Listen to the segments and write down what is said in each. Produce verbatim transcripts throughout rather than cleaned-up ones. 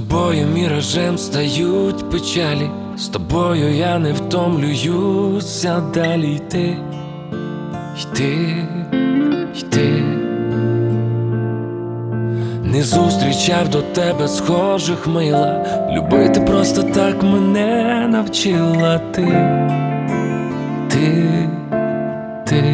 тобою міражем стають печалі, з тобою я не втомлююся далі йти, йти, йти. Не зустрічав до тебе схожих мила, любити просто так мене навчила ти, ти, ти.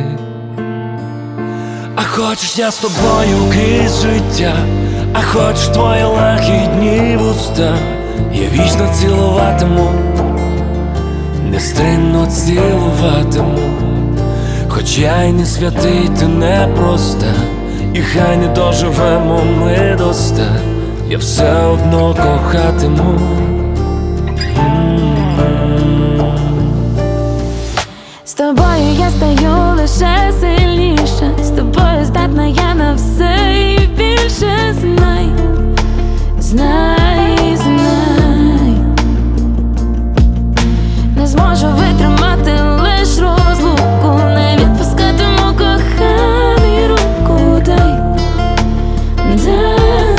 А хочеш я з тобою крізь життя, а хочеш твої лагідні вуста, я вічно цілуватиму, нестримно цілуватиму. Хоч я й не святий, ти не проста, і хай не доживемо ми до ста, я все одно кохатиму. З тобою я стаю лише сильніше, з тобою здатна я на все і більше. Знай, знай, знай, не зможу витримати лиш розлуку, не відпускатиму коханий руку. Дай, дай.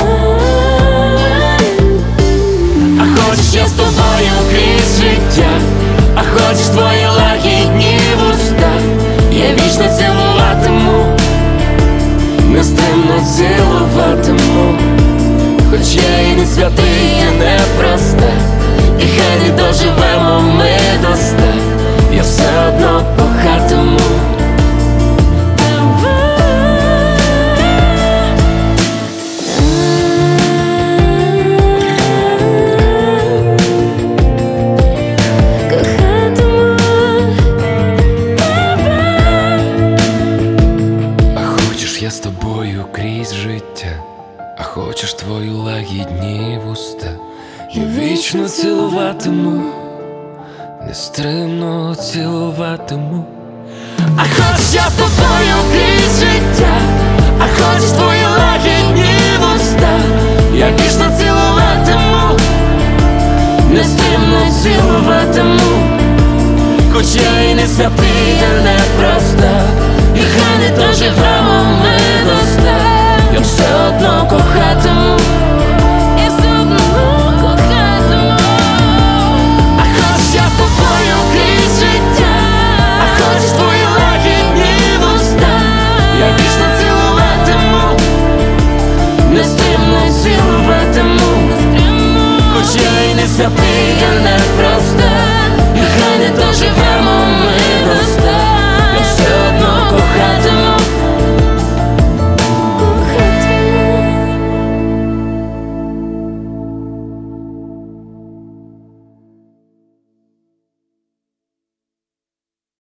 А хочеш я з тобою крізь життя, а хочеш твої лагідні вуста, я вічно цілуватиму, нестримно цілуватиму. Хоч я і не святий, я не проста, і хай не доживемо ми до ста, я все одно кохатиму. Я з тобою крізь життя, а хочеш твої лагідні вуста, я вічно цілуватиму, нестримно цілуватиму. А хочеш я з тобою крізь життя, а хочеш твої лагідні вуста, я вічно цілуватиму, нестримно цілуватиму. Хоч я і не святий, та не проста, і хай не доживемо ми до ста, я все одно кохатиму, Я все одно кохатиму. а хочеш я з тобою крізь життя, а хочеш твої лагідні вуста, я вічно цілуватиму, нестримно цілуватиму. Хоч я і не святий, я не